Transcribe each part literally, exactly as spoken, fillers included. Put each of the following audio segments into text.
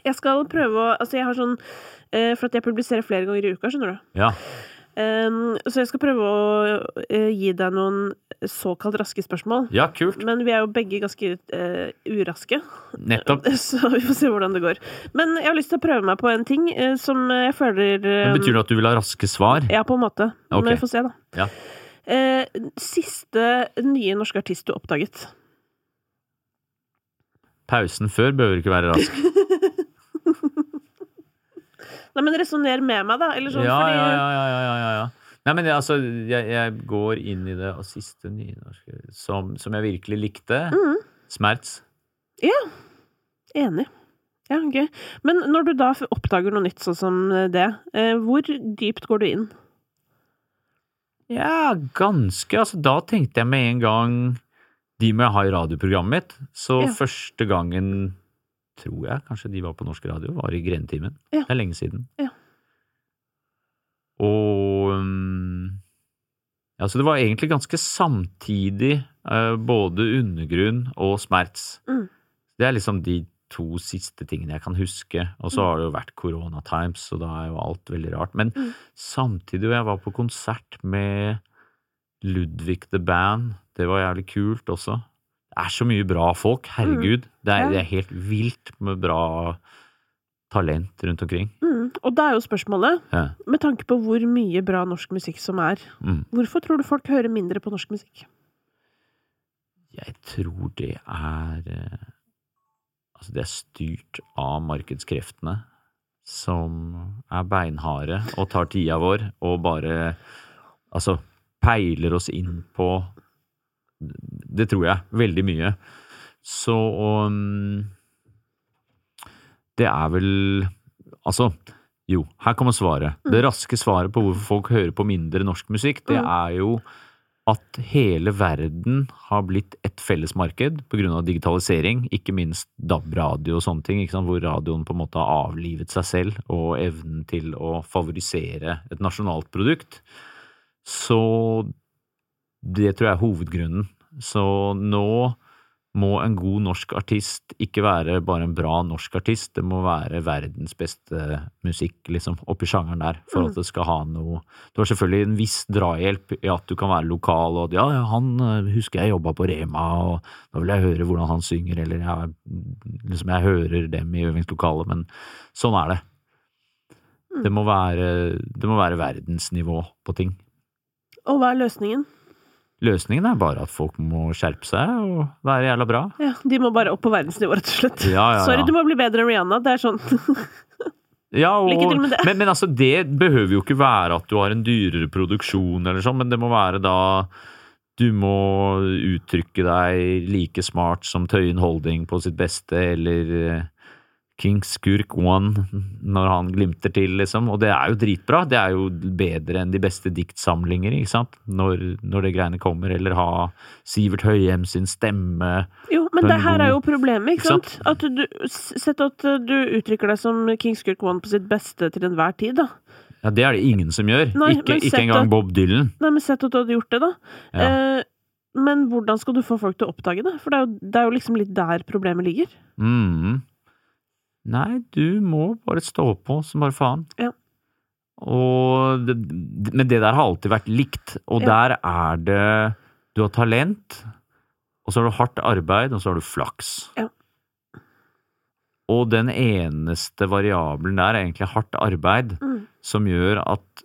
Jeg skal prøve å, altså jeg har sånn, eh, for at jeg publiserer flere ganger i uka, skjønner du? Ja. Um, så jeg skal prøve å uh, gi deg noen såkalt raske spørsmål. Ja, kult. Men vi er jo begge ganske uh, uraske. Nettopp. Så vi får se hvordan det går. Men jeg har lyst til å prøve meg på en ting uh, som jeg føler... Um, Men betyr det at du vil ha raske svar? Ja, på en måte. Ok. Men vi får se da. Ja. Uh, siste nye norske artist du oppdaget? Pausen før behøver ikke være rask. Nei, men resoner med meg da, eller sånn, ja, fordi... Ja, ja, ja, ja, ja, ja. Nei, men det, altså, jeg, jeg går inn i det, og siste nye norske, som, som jeg virkelig likte, mm. Smerts. Ja, enig. Ja, gøy. Men når du da oppdager noe nytt sånn som det, eh, hvor dypt går du inn? Ja, ganske, altså, da tenkte jeg med en gang, de må jeg ha i radioprogrammet mitt, så ja. Første gangen... tror jeg, kanskje de var på norsk radio, var i Grenetimen. Ja. Det er lenge siden. Ja. Og um, ja, så det var egentlig ganske samtidig uh, både Undergrunn og Smerts. Mm. Det er liksom de to siste tingene jeg kan huske, og så har det jo vært Corona Times, så da er jo alt veldig rart. Men mm. samtidig, jeg var på konsert med Ludwig the Band, det var jævlig kult også. Det er så mye bra folk, herregud. Mm. Det, er, det er helt vilt med bra talent rundt omkring. Mm. Og da er jo spørsmålet, ja. Med tanke på hvor mye bra norsk musikk som er, mm. hvorfor tror du folk hører mindre på norsk musikk? Jeg tror det er altså det er styrt av markedskreftene som er beinharde og tar tida vår og bare altså peiler oss inn på det tror jeg, veldig mye. Så um, det er vel, altså, jo, her kommer svaret. Mm. Det raske svaret på hvorfor folk hører på mindre norsk musikk, det mm. er jo at hele verden har blitt et fellesmarked på grunn av digitalisering, ikke minst D A B-radio og sånne ting, ikke sant? Hvor radioen på en måte har avlivet seg selv og evnen til å favorisere et nasjonalt produkt. Så det tror jeg er hovedgrunnen. Så nå må en god norsk artist ikke være bare en bra norsk artist, det må være verdens beste musikk liksom, oppi sjangeren der, for at det skal ha noe. Det var selvfølgelig en viss drahjelp i at du kan være lokal, og ja, han husker jeg jobbet på Rema, og da vil jeg høre hvordan han synger, eller jeg, liksom, jeg hører dem i øvingslokalet, men sånn er det. Det må være, det må være verdensnivå på ting. Og hva er løsningen? Løsningen er bare at folk må skjerpe seg og være jævla bra. Ja, de må bare opp på verdensnivå, rett og slett. Ja, ja, ja. Sorry, du må bli bedre enn Rihanna, det er sånn. Ja, og, lykke til med det. Men, men altså, det behøver jo ikke være at du har en dyrere produksjon eller sånn, men det må være da, du må uttrykke deg like smart som Tøyen Holding på sitt beste, eller King Skurk One, når han glimter til, liksom. Og det er jo dritbra. Det er jo bedre enn de beste diktsamlinger, ikke sant? Når, når det greiene kommer, eller ha Sivert Høyem sin stemme. Jo, men det her er jo problemet, ikke sant? At du, sett at du uttrykker deg som King Skurk One på sitt beste til enhver tid, da. Ja, det er det ingen som gjør. Nei, ikke ikke engang at, Bob Dylan. Nei, men sett at du hadde gjort det, da. Ja. Eh, men hvordan skal du få folk til å oppdage det? For det er jo, det er jo liksom litt der problemet ligger. Mhm. Nei, du må bare stå på som bare faen. Ja. Og det, men det der har alltid vært likt, og ja. Der er det, du har talent, og så har du hardt arbeid, og så har du flaks. Ja. Og den eneste variabelen der er egentlig hardt arbeid, mm. som gjør at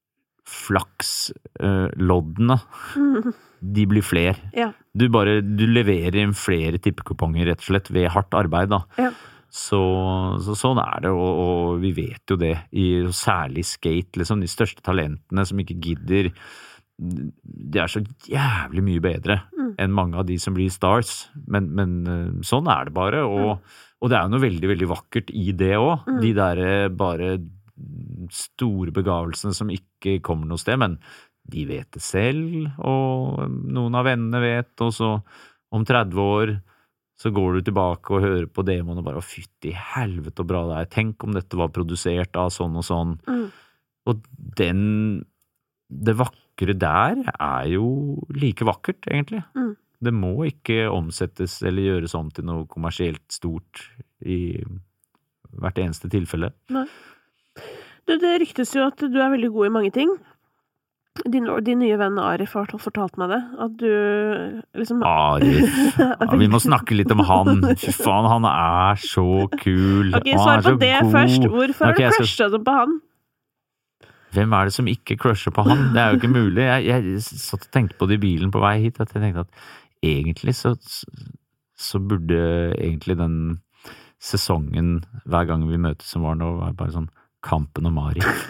flaksloddene, uh, mm. de blir flere. Ja. Du bare, du leverer inn flere tippekuponger rett og slett ved hardt arbeid da. Ja. Så, så sånn er det, og, og vi vet jo det, i særlig skate, liksom, de største talentene som ikke gidder, de er så jævlig mye bedre mm. enn mange av de som blir stars, men, men sånn er det bare, og, mm. og det er jo noe veldig, veldig vakkert i det også, mm. de der bare store begavelsene som ikke kommer noe sted, men de vet det selv, og noen av vennene vet, og så om tretti år så går du tilbake og hører på demoen og bare, å fytti helvete og bra det er. Tenk om dette var produsert av sånn og sånn. Mm. Og den, det vakre der er jo like vakkert, egentlig. Mm. Det må ikke omsettes eller gjøres om til noe kommersielt stort i hvert eneste tilfelle. Nei. Du, det ryktes jo at du er veldig god i mange ting. Din, din nye venn Arif har fortalt meg det, at du liksom... Arif, ja, vi må snakke litt om han. Fy faen, han er så kul. Ok, svar på det god. Først. Hvorfor har okay, du crushet skal... på han? Hvem er det som ikke crusher på han? Det er jo ikke mulig. Jeg, jeg satt og tenkte på det i bilen på vei hit, at jeg tenkte at egentlig så, så burde egentlig den sesongen hver gang vi møtes som var nå, var bare sånn Kampen om Arif.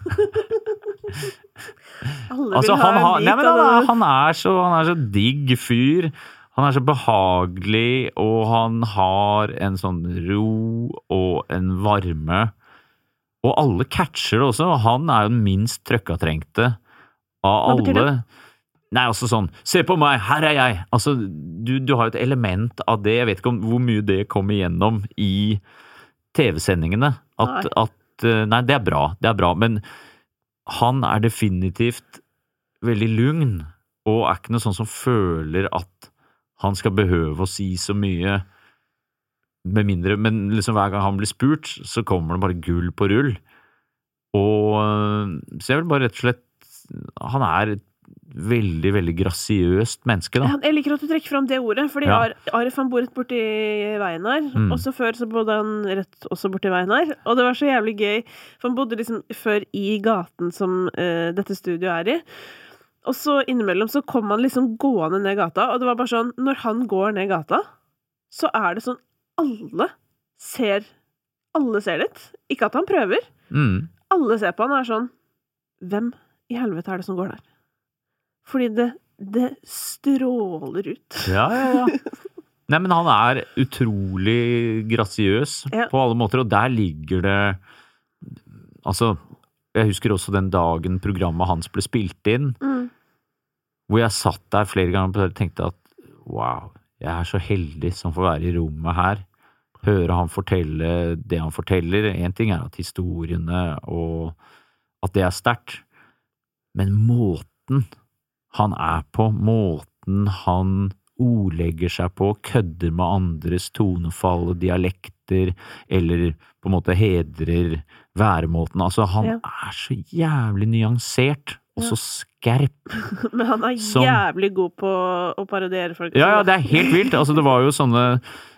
Altså, han, har, nei, men han, han, er så, han er så digg fyr, han er så behagelig, og han har en sånn ro og en varme, og alle catcher det også, og han er jo den minst trøkkatrengte av alle. Hva betyr det? Nei, altså sånn, se på meg, her er jeg, altså, du, du har jo et element av det, jeg vet ikke om hvor mye det kommer igjennom i T V-sendingene, at, nei. at, nei, det er bra, det er bra, men han er definitivt veldig lugn, og er ikke noe sånn som føler at han skal behøve å si så mye, med mindre, men liksom hver gang han blir spurt, så kommer det bare gull på rull. Og så jeg vil bare rett og slett, han er et veldig, veldig grasiøst menneske, da. Jeg liker at du trekker fram det ordet, fordi ja. Arif han bor rett borti veien her, mm. og så før så bodde han rett også borti veien her, og det var så jævlig gøy, for han bodde liksom før i gaten som uh, dette studioet er i, og så innimellom så kom han liksom gående ned gata, og det var bare sånn, når han går ned gata, så er det sånn, alle ser, alle ser litt, ikke at han prøver, mm. alle ser på han og er sånn, hvem i helvete er det som går der? Fordi det, det stråler ut. Ja, ja, ja. Nei, men han er utrolig grasiøs ja. På alle måter, og der ligger det, altså, jeg husker også den dagen programmet hans ble spilt inn, mm. hvor jeg satt der flere ganger og tenkte at, wow, jeg er så heldig som får være i rommet her, høre han fortelle det han forteller. En ting er at historiene og at det er sterkt, men måten han er på, måten han ordlegger seg på, kødder med andres tonefall og dialekter, eller på en måte hedrer væremåten. Altså, han ja. Er så jævlig nyansert, og så skerp. Men han er som, jævlig god på å parodiere folk. Ja, ja, det er helt vilt. Altså, det var jo sånne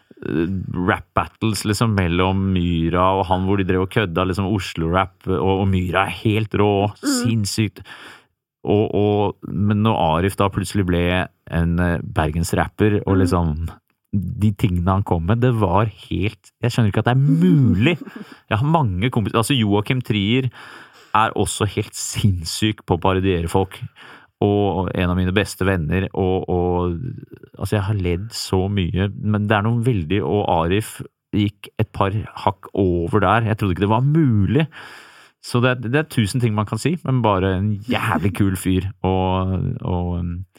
rap battles liksom mellom Myra og han, hvor de drev og kødda, liksom Oslo-rap, og, og Myra er helt rå, mm. sinnssykt. Og, og, men når Arif da plutselig ble en bergensrapper, og liksom de tingene han kom med, det var helt, jeg skjønner ikke at det er mulig. Jeg har mange kompiser, altså Joachim Trier er også helt sinnssyk på å parodiere folk, og en av mine beste venner, og, og altså jeg har ledd så mye, men det er noe veldig, og Arif gikk et par hakk over der, jeg trodde ikke det var mulig. Så det er, det er tusen ting man kan si, men bare en jævlig kul fyr, og, og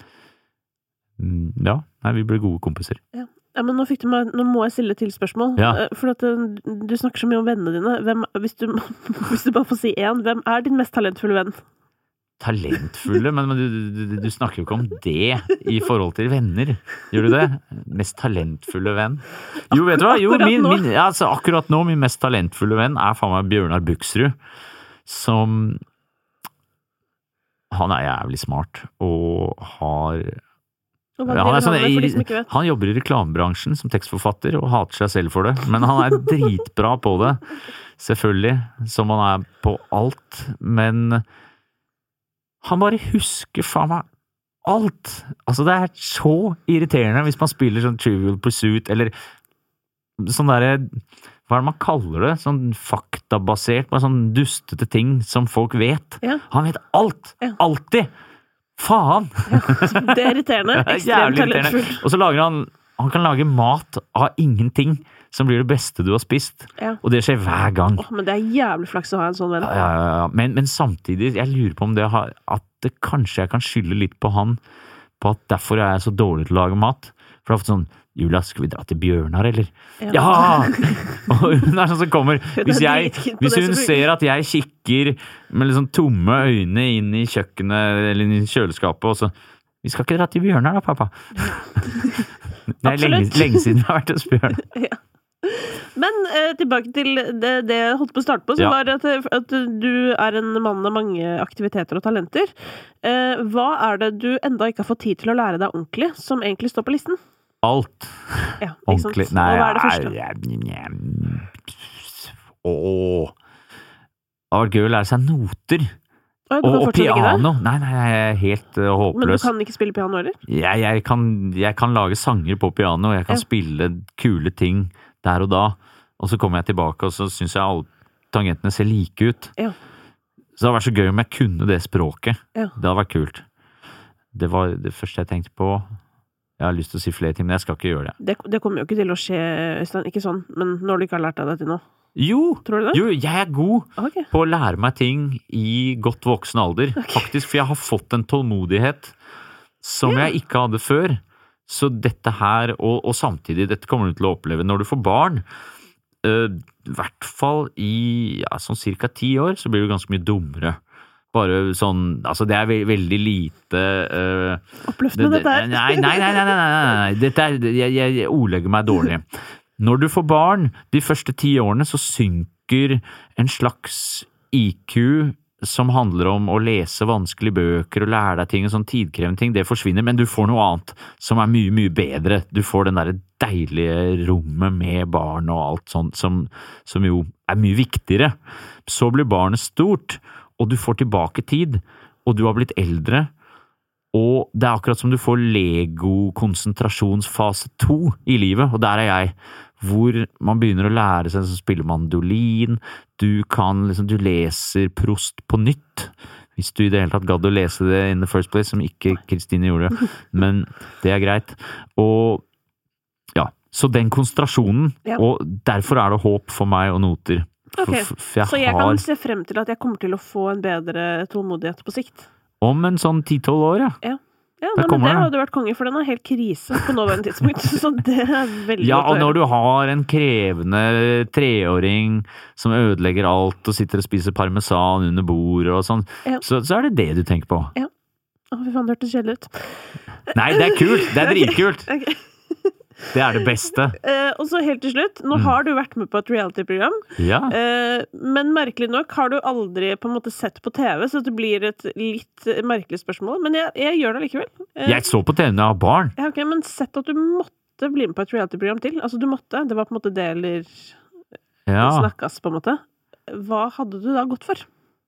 ja, nei, vi ble gode kompiser. Ja. Ja, men nå, fikk du meg, nå må jeg stille til spørsmål, ja. For at du snakker så mye om vennene dine. Hvem, hvis, du, hvis du bare får si en, hvem er din mest talentfulle venn? Talentfulle? Men, men du, du, du snakker jo ikke om det i forhold til venner. Gjør du det? Mest talentfulle venn? Jo, vet du hva? Jo, min, min, altså, akkurat nå, min mest talentfulle venn er faen meg Bjørnar Buksrud, som han er jævlig smart, og har og han, er sånn, han, han jobber i reklamebransjen som tekstforfatter, og hater seg selv for det, men han er dritbra på det, selvfølgelig, som han er på alt, men han bare husker faen meg alt. Altså, det er så irriterende hvis man spiller sånn Trivial Pursuit, eller sånn der, hva er det man kaller det? Sånn faktabasert, bare sånn dustete ting som folk vet. Ja. Han vet alt! Ja. Alltid! Faen! Ja, det er irriterende. Ekstremt talentfullt. Og så lager han, han kan lage mat av ingenting som blir det beste du har spist. Ja. Og det skjer hver gang. Oh, men det er jævlig flaks å ha en sånn venn. Ja, ja, ja. Men, men samtidig, jeg lurer på om det har, at det kanskje jeg kan skylde litt på han, på at derfor er jeg så dårlig til å lage mat. For det er ofte sånn, Julia, skal vi dra til Bjørnar, eller? Ja! ja! Og hun er sånn som kommer, hvis, jeg, hvis hun ser at jeg kikker med liksom tomme øyne inn i kjøkkenet, eller inn i kjøleskapet, og så, vi skal ikke dra til Bjørnar da, pappa. Det er lenge, lenge siden jeg har vært hos Bjørnar. Ja. Men eh, tilbake til det, det jeg holdt på å starte på, som Ja. var at, at du er en mann av mange aktiviteter og talenter. Eh, hva er det du enda ikke har fått tid til å lære deg ordentlig, som egentlig står på listen? Alt. Ja, ikke Ordentlig. sant? Nei, Og hva er det første? Åh. Det har vært gøy å lære seg noter. Å, du Og, kan og fortsatt ikke det? piano. Nei, nei, jeg er helt uh, Men du håpløs. kan ikke spille piano heller? Jeg, jeg, kan, jeg kan lage sanger på piano, jeg kan Ja. spille kule ting der og da. Og så kommer jeg tilbake, og så syns jeg alle tangentene ser like ut. Ja. Så det hadde vært så gøy om jeg kunne det språket. Ja. Det hadde vært kult. Det var det første jeg tenkte på. Jeg har lyst til å si flere ting, men jeg skal ikke gjøre det. Det, det kommer jo ikke til å skje, Øystein. Ikke sånn, men når du ikke har lært deg det til nå. Jo, Tror du det? jo, jeg er god Ok. på å lære meg ting i godt voksen alder. Faktisk, for jeg har fått en tålmodighet som Ja. jeg ikke hadde før. Så dette her, og, og samtidig, dette kommer du til å oppleve når du får barn. Uh, I hvert fall i ja, sånn cirka ti år, så blir du ganske mye dummere. Bare sånn, altså det er ve veldig lite uh, Oppløftende, det- dette her. Nei, nei, nei, nei, nei, nei, nei. Dette er, jeg, jeg, jeg ordlegger meg dårlig. Når du får barn, de første ti årene, så synker en slags I Q som handler om å lese vanskelige bøker og lære deg ting, og sånn tidkrevende ting, det forsvinner, men du får noe annet som er mye, mye bedre. Du får den der deilige rommet med barn og alt sånt, som, som jo er mye viktigere. Så blir barnet stort, og du får tilbake tid, og du har blitt eldre, og det er akkurat som du får Lego-konsentrasjonsfase to i livet, og der er jeg, hvor man begynner å lære seg, så spiller mandolin, du kan liksom, du leser Proust på nytt, hvis du i det hele tatt gadd å lese det in the first place, som ikke Kristine gjorde, men det er greit. Og ja, så den konsentrasjonen, Ja. og derfor er det håp for meg og noter. For, Ok, for, for jeg Så jeg har kan se frem til at jeg kommer til å få en bedre tålmodighet på sikt. om en sånn ti-tolv år, ja. Ja, Der nei, men kommer det det. hadde vært konge, for den er helt krise på nåværende tidspunkt. Så det er veldig Ja, godt å og når høre. du har en krevende treåring som ødelegger alt og sitter og spiser parmesan under bordet og sånn, Ja. så, så er det det du tenker på. Å, fy faen, det hørtes kjedelig ut. Nei, det er kult! Det er Ok. dritkult! Ok. Det er det beste. Eh, og så helt til slutt, nå Mm. har du vært med på et reality-program, Ja. eh, men merkelig nok har du aldri på en måte sett på T V, så det blir et litt merkelig spørsmål, men jeg, jeg gjør det likevel. Eh, Jeg så på T V når jeg har barn. ja, ok, men sett at du måtte bli med på et reality-program til. Altså, du måtte. Det var på en måte det eller Ja. snakkes, på en måte. Hva hadde du da gått for?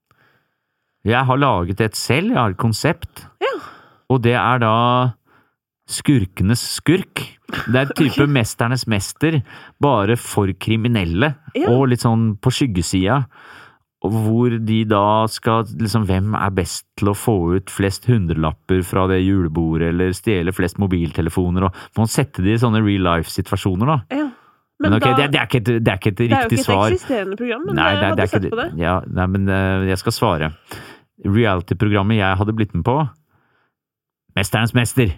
Jeg har laget et selv, jeg har et konsept. Ja. Og det er da skurkenes skurk. Det er type mesternes mester, bare for kriminelle, Ja. og litt sånn på skyggesida. Og hvor de da skal, liksom, hvem er best til å få ut flest hundrelapper fra det julebordet, eller stjele flest mobiltelefoner, og man setter de i sånne real life-situasjoner da. Ja. Men, ok, da, det, det, er ikke et, det er ikke et det er jo riktig ikke svar. et eksisterende program, men Nei, jeg det, er- hadde det er sett ikke på det. Ja, nei, men eh, jeg skal svare. Reality-programmet jeg hadde blitt med på, Mesterens mester.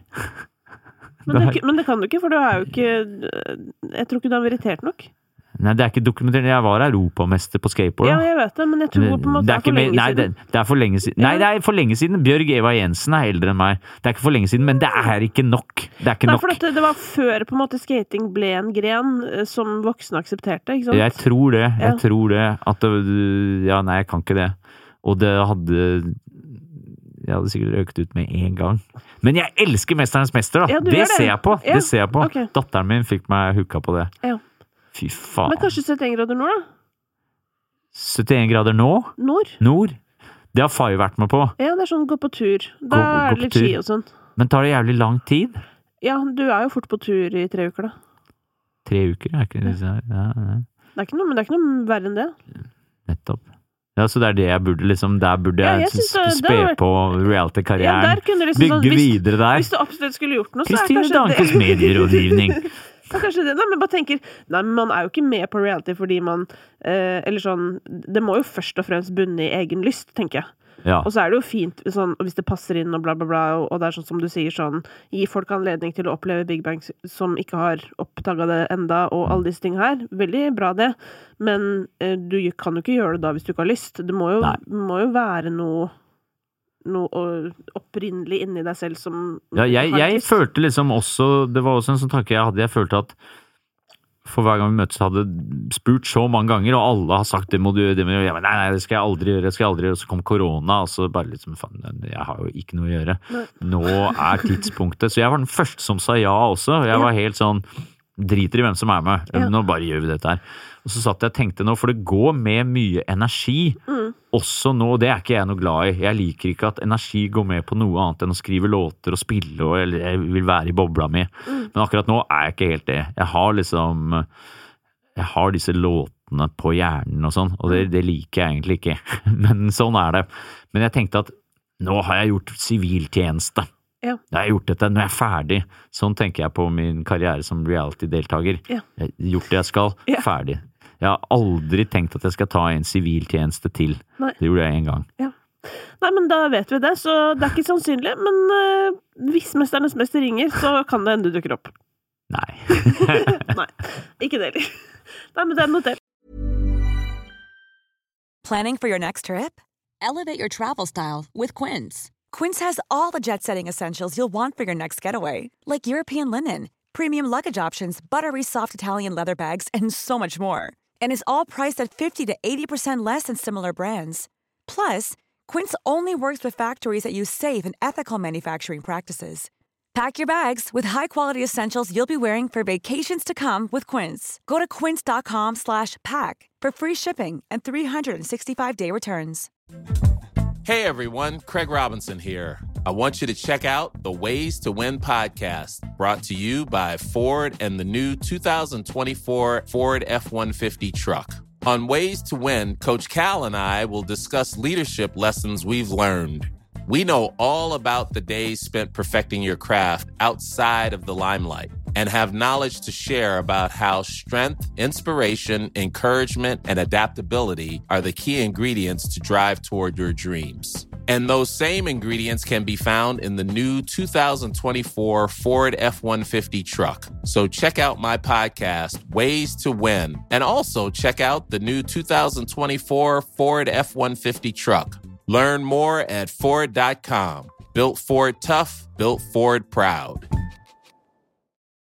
Men det, men det kan du ikke, for du er jo ikke Jeg tror ikke du har meritert nok. Nei, det er ikke dokumentert. Jeg var europamester på skateboard. Ja, da. jeg vet det, men jeg tror på en måte det det er for ikke mer- lenge nei, det, siden. det er for lenge siden. Nei, Ja. det er for lenge siden. Bjørg Eva Jensen er eldre enn meg. Det er ikke for lenge siden, men det er ikke nok. Det er ikke Nei, nok. for dette, det var før på en måte skating ble en gren eh, som voksne aksepterte, ikke sant? Jeg tror det. Jeg Ja. tror det. At det Ja, nei, jeg kan ikke det. Og det hadde Jeg hadde sikkert røkt ut med en gang. Men jeg elsker Mesterens mester, da! Ja, du det gjør det. ser jeg på! Ja, Det ser jeg på. ok. Datteren min fikk meg hooka på det. Ja. Fy faen. Men kanskje syttien grader nord, da? syttien grader nå? Nord? Nord? Det har Fay vært med på. Ja, det er sånn gå på tur. Da Gå- er gå det på litt tur. ski og sånn. Men tar det jævlig lang tid? Ja, du er jo fort på tur i tre uker, da. Tre uker, er ikke det? Ja, ja, Det er ikke noe, men det er ikke noe verre enn det. nettopp. Ja, så det er det jeg burde liksom Der burde Ja, jeg, jeg synes det- spe det har vært- på Ja, reality-karrieren. der kunne du liksom sånn, Bygge hvis, videre der. hvis du absolutt skulle gjort noe, så er Kristine kanskje Dankes det medierådgivning. Ja, kanskje det. Nei, men bare tenker Nei, men man er jo ikke med på reality fordi man eh, Eller sånn Det må jo først og fremst bunne i egen lyst, tenker jeg. Ja. Og så er det jo fint sånn, hvis det passer inn og bla, bla, bla, og, og det er sånn som du sier, sånn gi folk anledning til å oppleve Big Bang som ikke har oppdaga det enda, og alle disse tingene her. Veldig bra, det. Men eh, du kan jo ikke gjøre det da hvis du ikke har lyst. Det må jo, Nei. må jo være noe noe å- opprinnelig inni deg selv som Ja, jeg, har jeg lyst. følte liksom også Det var også en sånn tanke jeg hadde. Jeg følte at for hver gang vi møttes hadde spurt så mange ganger, og alle har sagt det må du gjøre, det må du gjøre. Nei, nei, det skal jeg aldri gjøre, det skal jeg aldri gjøre. Og så kom korona, og så bare liksom, faen, jeg har jo ikke noe å gjøre. Nei. Nå er tidspunktet. Så jeg var den første som sa ja også. Jeg var helt sånn, driter i hvem som er med. Ja. Nå bare gjør vi dette her. Og så satt jeg og tenkte nå, for det går med mye energi, mm. også nå, det er ikke jeg noe glad i. Jeg liker ikke at energi går med på noe annet enn å skrive låter og spille, og, eller jeg vil være i bobla mi. Mm. Men akkurat nå er jeg ikke helt det. Jeg har liksom, jeg har disse låtene på hjernen og sånn, og det, det liker jeg egentlig ikke. Men sånn er det. Men jeg tenkte at nå har jeg gjort siviltjeneste. Ja. Jeg har gjort dette, nå er jeg ferdig. Sånn tenker jeg på min karriere som reality-deltager. Ja. Jeg har gjort det jeg skal, ja. Ferdig. Jeg har aldri tenkt at jeg skal ta en siviltjeneste til. Nei. Det gjorde jeg en gang. Ja. Nei, men da vet vi det, så det er ikke sannsynlig. Men uh, hvis Mesternes mester ringer, så kan det hende du dukker opp. Nei. Nei, ikke det heller. Nei, men det er notert. Planning for your next trip? Elevate your travel style with Quince. Quince has all the jet-setting essentials you'll want for your next getaway, like European linen, premium luggage options, buttery soft Italian leather bags, and so much more. And is all priced at fifty to eighty percent less than similar brands. Plus, Quince only works with factories that use safe and ethical manufacturing practices. Pack your bags with high-quality essentials you'll be wearing for vacations to come with Quince. Go to quince.com slash pack for free shipping and three sixty-five day returns. Hey everyone, Craig Robinson here. I want you to check out the Ways to Win podcast, brought to you by Ford and the new two thousand twenty-four Ford F one fifty truck. On Ways to Win, Coach Cal and I will discuss leadership lessons we've learned. We know all about the days spent perfecting your craft outside of the limelight and have knowledge to share about how strength, inspiration, encouragement, and adaptability are the key ingredients to drive toward your dreams. And those same ingredients can be found in the new two thousand twenty-four Ford F one fifty truck. So check out my podcast, Ways to Win, and also check out the new two thousand twenty-four Ford F one fifty truck. Learn more at Ford dot com. Built Ford tough, built Ford proud.